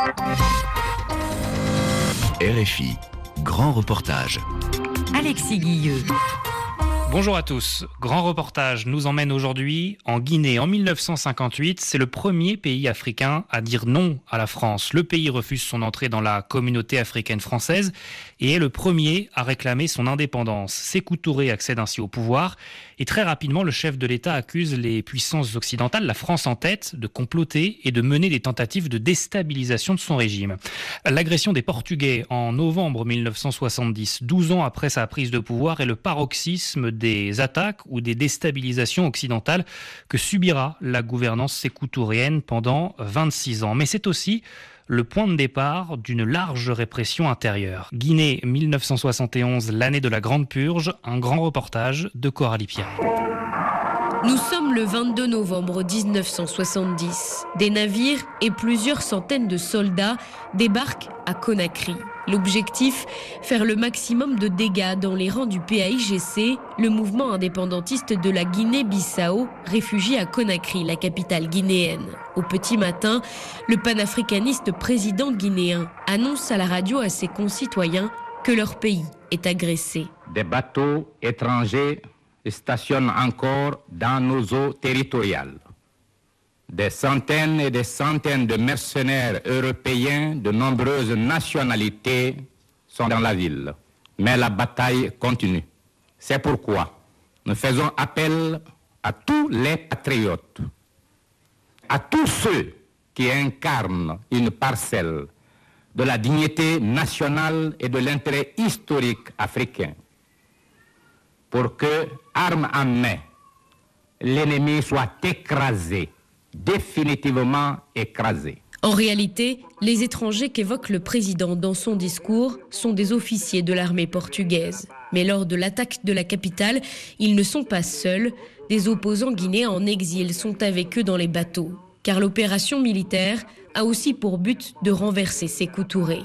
RFI, grand reportage. Alexis Guilleux. Bonjour à tous. Grand reportage nous emmène aujourd'hui en Guinée. En 1958, c'est le premier pays africain à dire non à la France. Le pays refuse son entrée dans la communauté africaine française et est le premier à réclamer son indépendance. Sékou Touré accède ainsi au pouvoir et très rapidement, le chef de l'État accuse les puissances occidentales, la France en tête, de comploter et de mener des tentatives de déstabilisation de son régime. L'agression des Portugais en novembre 1970, 12 ans après sa prise de pouvoir, est le paroxysme des attaques ou des déstabilisations occidentales que subira la gouvernance sékou-touréenne pendant 26 ans. Mais c'est aussi le point de départ d'une large répression intérieure. Guinée 1971, l'année de la Grande Purge, un grand reportage de Coralie Pierre. Nous sommes le 22 novembre 1970. Des navires et plusieurs centaines de soldats débarquent à Conakry. L'objectif, faire le maximum de dégâts dans les rangs du PAIGC, le mouvement indépendantiste de la Guinée-Bissau, réfugié à Conakry, la capitale guinéenne. Au petit matin, le panafricaniste président guinéen annonce à la radio à ses concitoyens que leur pays est agressé. Des bateaux étrangers stationnent encore dans nos eaux territoriales. Des centaines et des centaines de mercenaires européens de nombreuses nationalités sont dans la ville. Mais la bataille continue. C'est pourquoi nous faisons appel à tous les patriotes, à tous ceux qui incarnent une parcelle de la dignité nationale et de l'intérêt historique africain, pour que, armes en main, l'ennemi soit écrasé, définitivement écrasé. En réalité, les étrangers qu'évoque le président dans son discours sont des officiers de l'armée portugaise. Mais lors de l'attaque de la capitale, ils ne sont pas seuls. Des opposants guinéens en exil sont avec eux dans les bateaux. Car l'opération militaire a aussi pour but de renverser Sékou Touré.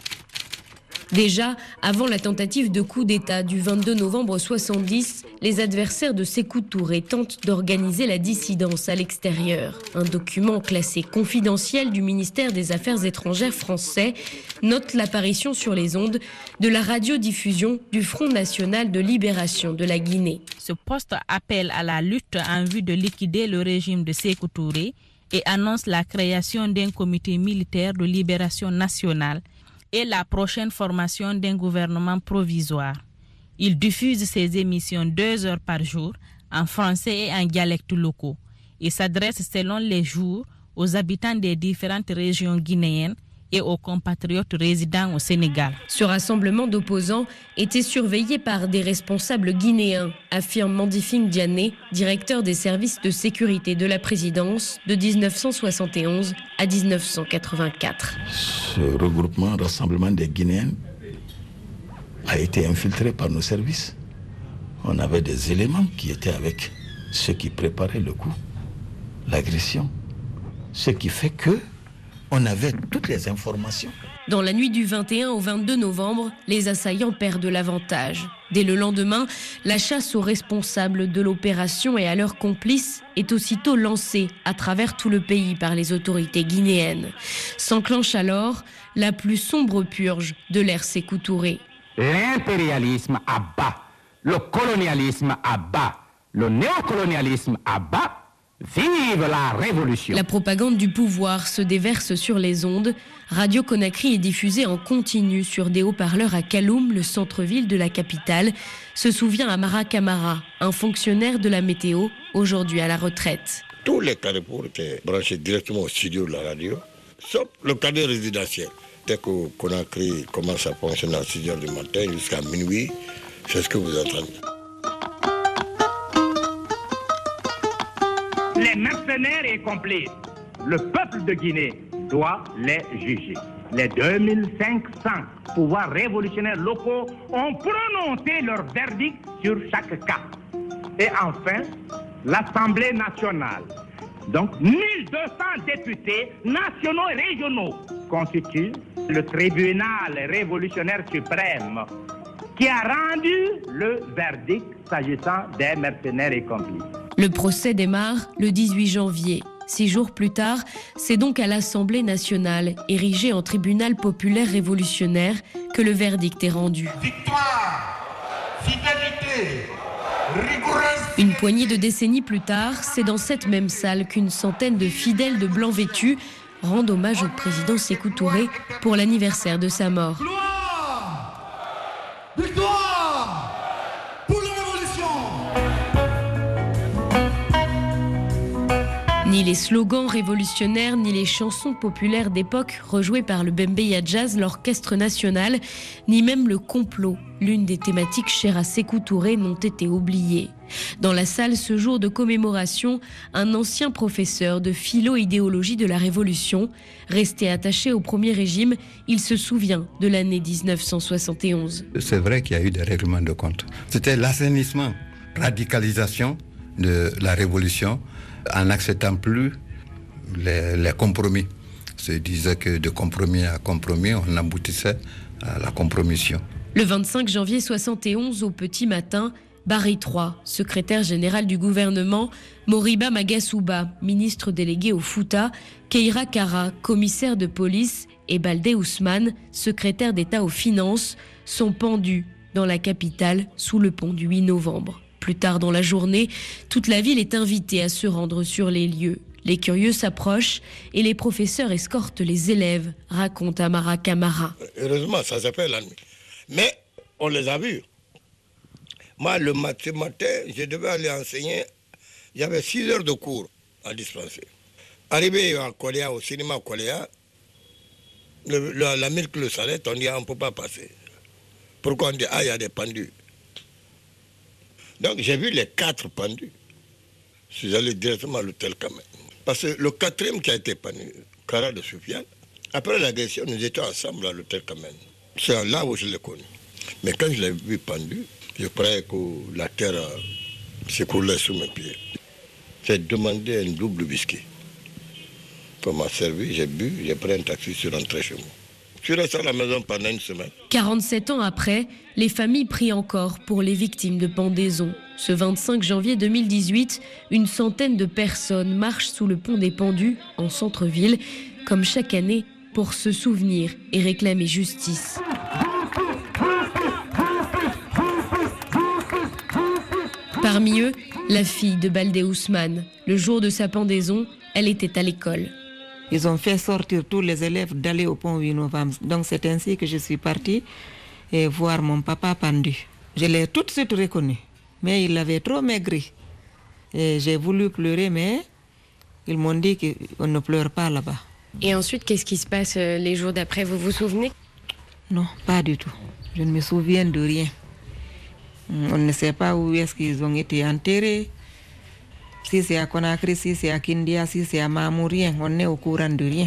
Déjà, avant la tentative de coup d'État du 22 novembre 70, les adversaires de Sékou Touré tentent d'organiser la dissidence à l'extérieur. Un document classé confidentiel du ministère des Affaires étrangères français note l'apparition sur les ondes de la radiodiffusion du Front national de libération de la Guinée. Ce poste appelle à la lutte en vue de liquider le régime de Sékou Touré et annonce la création d'un comité militaire de libération nationale et la prochaine formation d'un gouvernement provisoire. Il diffuse ses émissions 2 heures par jour en français et en dialectes locaux et s'adresse selon les jours aux habitants des différentes régions guinéennes et aux compatriotes résidant au Sénégal. Ce rassemblement d'opposants était surveillé par des responsables guinéens, affirme Mandifing Diané, directeur des services de sécurité de la présidence de 1971 à 1984. Ce regroupement, rassemblement des Guinéens a été infiltré par nos services. On avait des éléments qui étaient avec ceux qui préparaient le coup, l'agression. Ce qui fait que on avait toutes les informations. Dans la nuit du 21 au 22 novembre, les assaillants perdent l'avantage. Dès le lendemain, la chasse aux responsables de l'opération et à leurs complices est aussitôt lancée à travers tout le pays par les autorités guinéennes. S'enclenche alors la plus sombre purge de l'ère Sékou Touré. L'impérialisme abat, le colonialisme abat, le néocolonialisme abat. Vive la révolution! La propagande du pouvoir se déverse sur les ondes. Radio Conakry est diffusée en continu sur des haut-parleurs à Kaloum, le centre-ville de la capitale, se souvient Amara Camara, un fonctionnaire de la météo, aujourd'hui à la retraite. Tous les carrefours étaient branchés directement au studio de la radio, sauf le cadre résidentiel. Dès que Conakry commence à fonctionner à 6 heures du matin jusqu'à minuit, c'est ce que vous entendez. Les mercenaires et complices, le peuple de Guinée doit les juger. Les 2500 pouvoirs révolutionnaires locaux ont prononcé leur verdict sur chaque cas. Et enfin, l'Assemblée nationale. Donc 1200 députés nationaux et régionaux constituent le tribunal révolutionnaire suprême qui a rendu le verdict s'agissant des mercenaires et complices. Le procès démarre le 18 janvier. 6 jours plus tard, c'est donc à l'Assemblée nationale, érigée en tribunal populaire révolutionnaire, que le verdict est rendu. Victoire, fidélité, rigoureuse. Une poignée de décennies plus tard, c'est dans cette même salle qu'une centaine de fidèles de blanc vêtus rendent hommage au président Sékou Touré pour l'anniversaire de sa mort. Gloire, victoire pour la révolution. Ni les slogans révolutionnaires, ni les chansons populaires d'époque rejouées par le Bembeya Jazz, l'orchestre national, ni même le complot, l'une des thématiques chères à Sékou Touré, n'ont été oubliées. Dans la salle, ce jour de commémoration, un ancien professeur de philo-idéologie de la Révolution, resté attaché au Premier Régime, il se souvient de l'année 1971. C'est vrai qu'il y a eu des règlements de compte. C'était l'assainissement, radicalisation de la Révolution, en n'acceptant plus les compromis. On se disait que de compromis à compromis, on aboutissait à la compromission. Le 25 janvier 1971, au petit matin, Barry III, secrétaire général du gouvernement, Moriba Magasuba, ministre délégué au Fouta, Keira Kara, commissaire de police, et Baldé Ousmane, secrétaire d'État aux Finances, sont pendus dans la capitale sous le pont du 8 novembre. Plus tard dans la journée, toute la ville est invitée à se rendre sur les lieux. Les curieux s'approchent et les professeurs escortent les élèves, raconte Amara Kamara. Heureusement, ça s'appelle la nuit. Mais on les a vus. Moi, le matin, je devais aller enseigner. Il y avait 6 heures de cours à dispenser. Arrivé à Koléa, au cinéma Koléa, la miracle s'arrête, on dit on ne peut pas passer. Pourquoi on dit il y a des pendus. Donc j'ai vu les 4 pendus. Je suis allé directement à l'hôtel Kamen. Parce que le 4e qui a été pendu, Kara de Soufiane, après l'agression, nous étions ensemble à l'hôtel Kamen. C'est là où je l'ai connu. Mais quand je l'ai vu pendu, je croyais que la terre s'écoulait sous mes pieds. J'ai demandé un double whisky. On m'a servi, j'ai bu, j'ai pris un taxi, je suis rentré chez moi. Je suis resté à la maison pendant une semaine. 47 ans après, les familles prient encore pour les victimes de pendaison. Ce 25 janvier 2018, une centaine de personnes marchent sous le pont des Pendus, en centre-ville, comme chaque année, pour se souvenir et réclamer justice. Parmi eux, la fille de Baldé Ousmane. Le jour de sa pendaison, elle était à l'école. Ils ont fait sortir tous les élèves d'aller au pont 8 novembre. Donc c'est ainsi que je suis partie et voir mon papa pendu. Je l'ai tout de suite reconnu, mais il avait trop maigri. Et j'ai voulu pleurer, mais ils m'ont dit qu'on ne pleure pas là-bas. Et ensuite, qu'est-ce qui se passe les jours d'après? Vous vous souvenez? Non, pas du tout. Je ne me souviens de rien. On ne sait pas où est-ce qu'ils ont été enterrés. Si c'est à Conakry, si c'est à Kindia, si c'est à Mamou, rien. On est au courant de rien.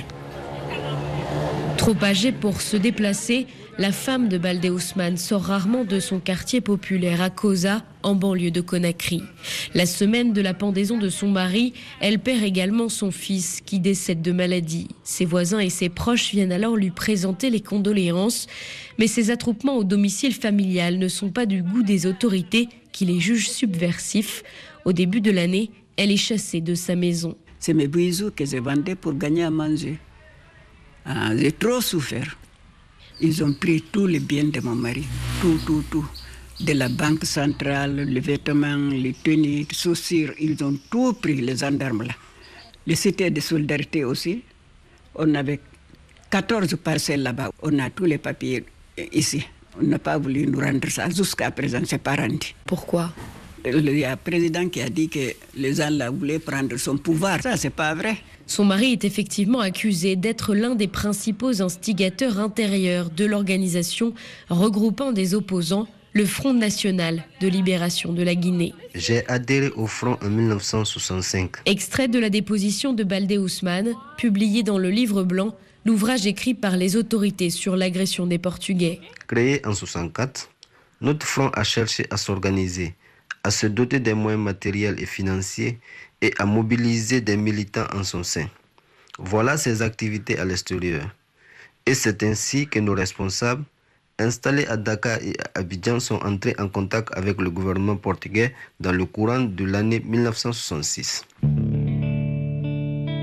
Trop âgée pour se déplacer, la femme de Baldé Ousmane sort rarement de son quartier populaire à Koza, en banlieue de Conakry. La semaine de la pendaison de son mari, elle perd également son fils qui décède de maladie. Ses voisins et ses proches viennent alors lui présenter les condoléances, mais ces attroupements au domicile familial ne sont pas du goût des autorités qui les jugent subversifs. Au début de l'année, elle est chassée de sa maison. C'est mes bijoux que je vendais pour gagner à manger. J'ai trop souffert. Ils ont pris tous les biens de mon mari. Tout. De la banque centrale, les vêtements, les tenues, les chaussures, ils ont tout pris, les gendarmes là. Les cités de solidarité aussi. On avait 14 parcelles là-bas. On a tous les papiers ici. On n'a pas voulu nous rendre ça. Jusqu'à présent, c'est pas rendu. Pourquoi? Il y a un président qui a dit que les gens là voulaient prendre son pouvoir. Ça, c'est pas vrai. Son mari est effectivement accusé d'être l'un des principaux instigateurs intérieurs de l'organisation regroupant des opposants, le Front National de Libération de la Guinée. J'ai adhéré au Front en 1965. Extrait de la déposition de Baldé Ousmane, publié dans le Livre blanc, l'ouvrage écrit par les autorités sur l'agression des Portugais. Créé en 1964, notre front a cherché à s'organiser, à se doter des moyens matériels et financiers et à mobiliser des militants en son sein. Voilà ses activités à l'extérieur. Et c'est ainsi que nos responsables, installés à Dakar et à Abidjan, sont entrés en contact avec le gouvernement portugais dans le courant de l'année 1966.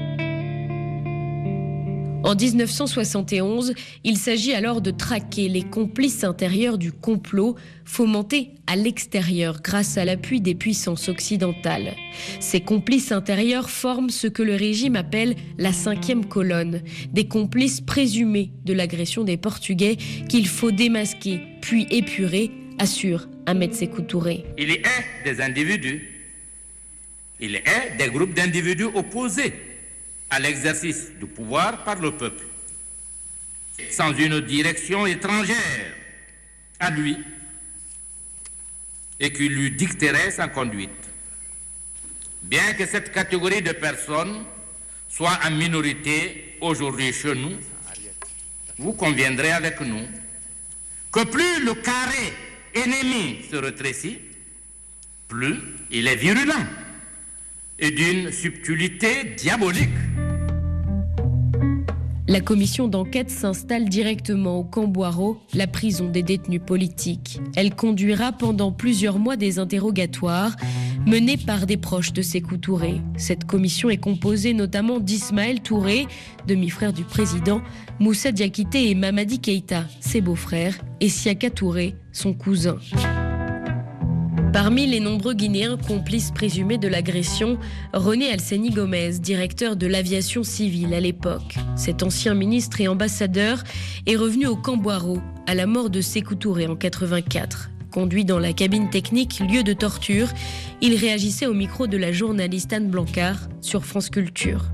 En 1971, il s'agit alors de traquer les complices intérieurs du complot fomenté à l'extérieur grâce à l'appui des puissances occidentales. Ces complices intérieurs forment ce que le régime appelle la 5e colonne, des complices présumés de l'agression des Portugais qu'il faut démasquer puis épurer, assure Ahmed Sékou Touré. Il est des individus, il est des groupes d'individus opposés à l'exercice du pouvoir par le peuple, sans une direction étrangère à lui et qui lui dicterait sa conduite. Bien que cette catégorie de personnes soit en minorité aujourd'hui chez nous, vous conviendrez avec nous que plus le carré ennemi se rétrécit, plus il est virulent et d'une subtilité diabolique. La commission d'enquête s'installe directement au camp Boiro, la prison des détenus politiques. Elle conduira pendant plusieurs mois des interrogatoires menés par des proches de Sékou Touré. Cette commission est composée notamment d'Ismaël Touré, demi-frère du président, Moussa Diakité et Mamadi Keïta, ses beaux-frères, et Siaka Touré, son cousin. Parmi les nombreux Guinéens complices présumés de l'agression, René Alseni Gomez, directeur de l'aviation civile à l'époque. Cet ancien ministre et ambassadeur est revenu au camp Boiro à la mort de Sékou Touré en 1984. Conduit dans la cabine technique, lieu de torture, il réagissait au micro de la journaliste Anne Blancard sur France Culture.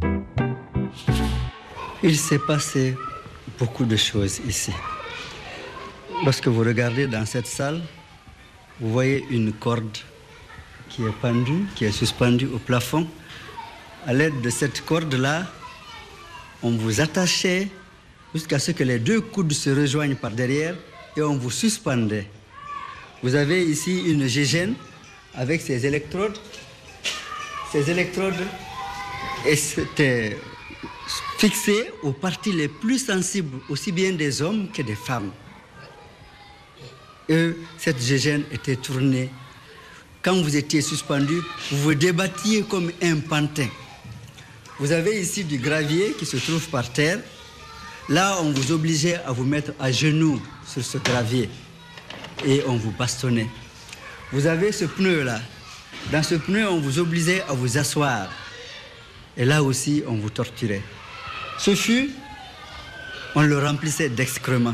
Il s'est passé beaucoup de choses ici. Lorsque vous regardez dans cette salle, vous voyez une corde qui est pendue, qui est suspendue au plafond. À l'aide de cette corde-là, on vous attachait jusqu'à ce que les deux coudes se rejoignent par derrière et on vous suspendait. Vous avez ici une gégène avec ses électrodes. Ces électrodes étaient fixées aux parties les plus sensibles, aussi bien des hommes que des femmes. Et cette gégène était tournée. Quand vous étiez suspendu, vous vous débattiez comme un pantin. Vous avez ici du gravier qui se trouve par terre. Là, on vous obligeait à vous mettre à genoux sur ce gravier et on vous bastonnait. Vous avez ce pneu-là. Dans ce pneu, on vous obligeait à vous asseoir. Et là aussi, on vous torturait. Ce fût, on le remplissait d'excréments.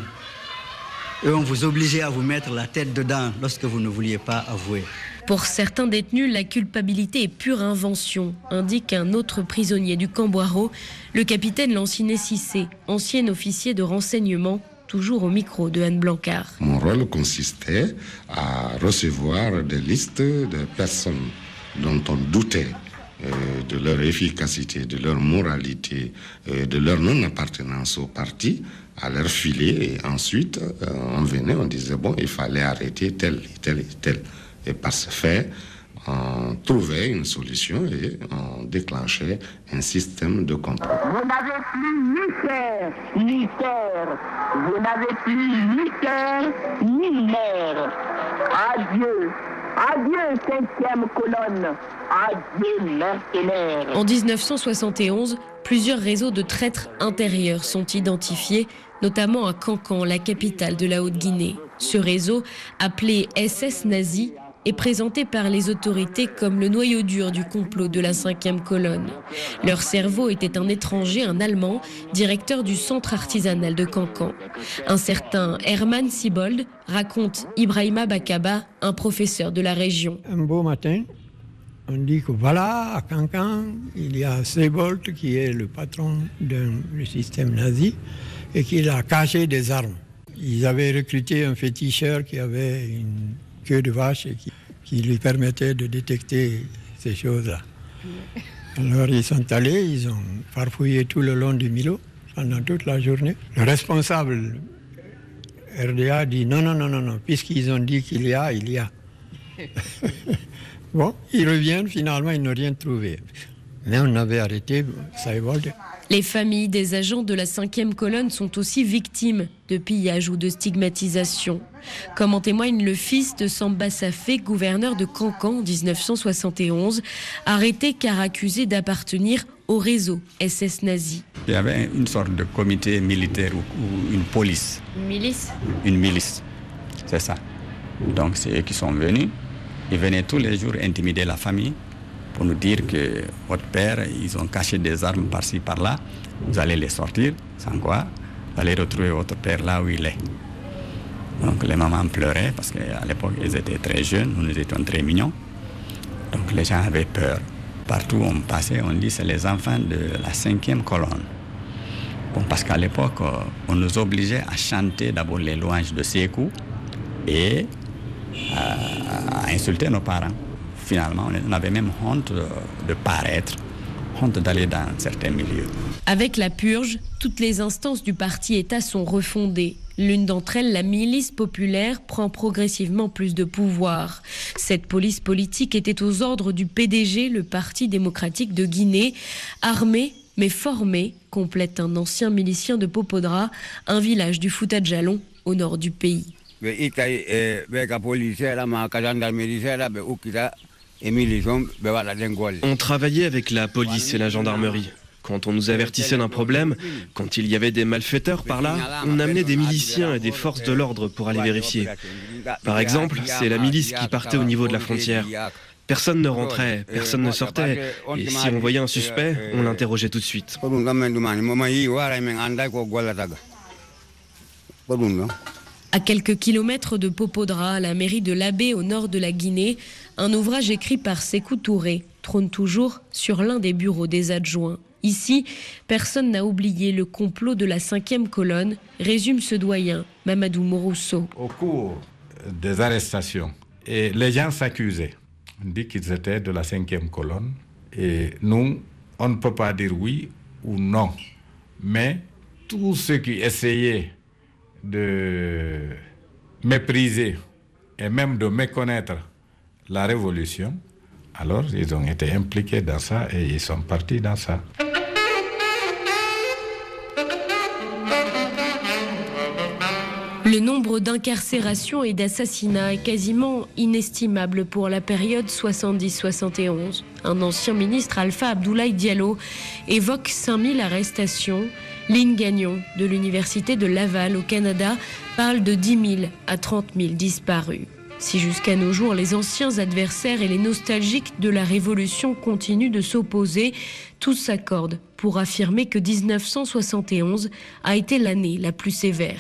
Et on vous obligeait à vous mettre la tête dedans lorsque vous ne vouliez pas avouer. Pour certains détenus, la culpabilité est pure invention, indique un autre prisonnier du camp Boiro, le capitaine Lanciné Cissé, ancien officier de renseignement, toujours au micro de Anne Blancard. Mon rôle consistait à recevoir des listes de personnes dont on doutait de leur efficacité, de leur moralité, de leur non-appartenance au parti, à leur filer, et ensuite on venait, on disait bon, il fallait arrêter tel et tel et tel. Et par ce fait, on trouvait une solution et on déclenchait un système de contrôle. Vous n'avez plus ni père, ni terre. Vous n'avez plus ni terre, ni mère. Adieu. Adieu, 5e colonne. Adieu, mercenaires. En 1971, plusieurs réseaux de traîtres intérieurs sont identifiés, notamment à Kankan, la capitale de la Haute-Guinée. Ce réseau, appelé SS Nazi, est présenté par les autorités comme le noyau dur du complot de la 5e colonne. Leur cerveau était un étranger, un Allemand, directeur du centre artisanal de Kankan. Un certain Herman Siebold raconte Ibrahima Bakaba, un professeur de la région. Un beau matin, on dit que voilà, à Kankan, il y a Siebold qui est le patron du système nazi et qui a caché des armes. Ils avaient recruté un féticheur qui avait une queue de vache et qui lui permettait de détecter ces choses-là. Alors ils sont allés, ils ont farfouillé tout le long du Milo pendant toute la journée. Le responsable RDA dit non, puisqu'ils ont dit qu'il y a, il y a. Bon, ils reviennent, finalement ils n'ont rien trouvé. Mais on avait arrêté Siebold Les familles des agents de la 5e colonne sont aussi victimes de pillage ou de stigmatisation. Comme en témoigne le fils de Samba Safé, gouverneur de Cancan en 1971, arrêté car accusé d'appartenir au réseau SS nazi. Il y avait une sorte de comité militaire ou une police. Une milice ? Une milice, c'est ça. Donc c'est eux qui sont venus. Ils venaient tous les jours intimider la famille pour nous dire que votre père, ils ont caché des armes par-ci, par-là. Vous allez les sortir, sans quoi vous allez retrouver votre père là où il est. Donc les mamans pleuraient parce qu'à l'époque, ils étaient très jeunes, nous étions très mignons. Donc les gens avaient peur. Partout où on passait, on dit c'est les enfants de la 5e colonne. Bon, parce qu'à l'époque, on nous obligeait à chanter d'abord les louanges de Sékou et à insulter nos parents. Finalement, on avait même honte de paraître, honte d'aller dans certains milieux. Avec la purge, toutes les instances du parti-État sont refondées. L'une d'entre elles, la milice populaire, prend progressivement plus de pouvoir. Cette police politique était aux ordres du PDG, le Parti démocratique de Guinée. Armé, mais formé, complète un ancien milicien de Popodra, un village du Fouta Djallon, au nord du pays. On travaillait avec la police et la gendarmerie. Quand on nous avertissait d'un problème, quand il y avait des malfaiteurs par là, on amenait des miliciens et des forces de l'ordre pour aller vérifier. Par exemple, c'est la milice qui partait au niveau de la frontière. Personne ne rentrait, personne ne sortait, et si on voyait un suspect, on l'interrogeait tout de suite. À quelques kilomètres de Popodra, à la mairie de Labé, au nord de la Guinée, un ouvrage écrit par Sékou Touré trône toujours sur l'un des bureaux des adjoints. Ici, personne n'a oublié le complot de la 5e colonne, résume ce doyen, Mamadou Mourousso. Au cours des arrestations, et les gens s'accusaient. On dit qu'ils étaient de la 5e colonne. Et nous, on ne peut pas dire oui ou non. Mais tous ceux qui essayaient de mépriser et même de méconnaître la révolution, alors ils ont été impliqués dans ça et ils sont partis dans ça. Le nombre d'incarcérations et d'assassinats est quasiment inestimable pour la période 70-71. Un ancien ministre, Alpha Abdoulaye Diallo, évoque 5000 arrestations. Lynn Gagnon, de l'Université de Laval au Canada, parle de 10 000 à 30 000 disparus. Si jusqu'à nos jours, les anciens adversaires et les nostalgiques de la Révolution continuent de s'opposer, tous s'accordent pour affirmer que 1971 a été l'année la plus sévère.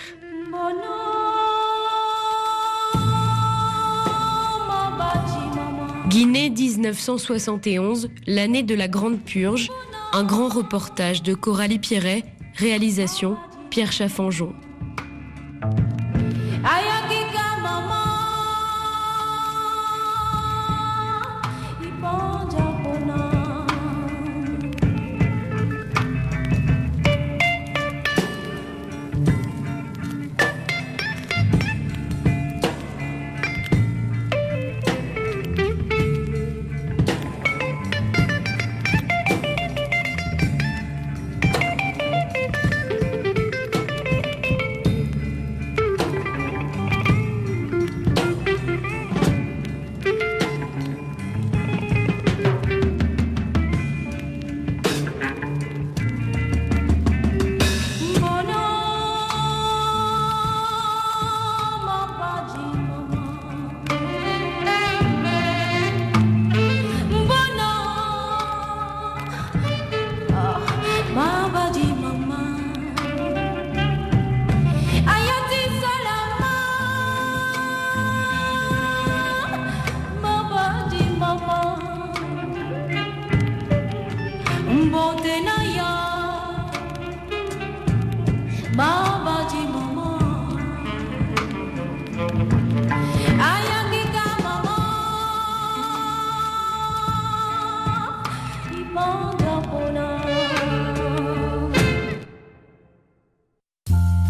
Guinée 1971, l'année de la Grande Purge, un grand reportage de Coralie Pierret, réalisation Pierre Chaffanjon.